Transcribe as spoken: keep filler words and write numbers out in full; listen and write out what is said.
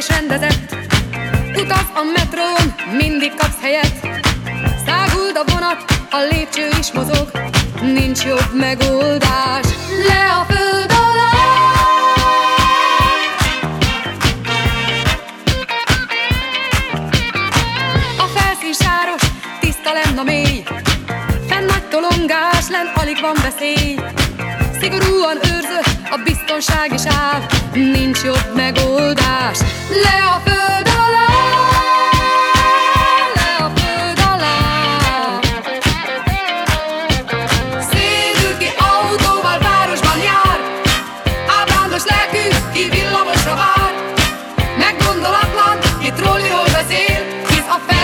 és rendezett. Utaz a metrón, mindig kapsz helyet. Száguld a vonat, a lépcső is mozog. Nincs jobb megoldás, le a föld alá. A felszín sáros, tiszta lenn a mély. Fenn nagy tolongás, lenn alig van veszély. Szigorúan őrzött, a biztonság is áll. Nincs jobb megoldás, le a föld alá.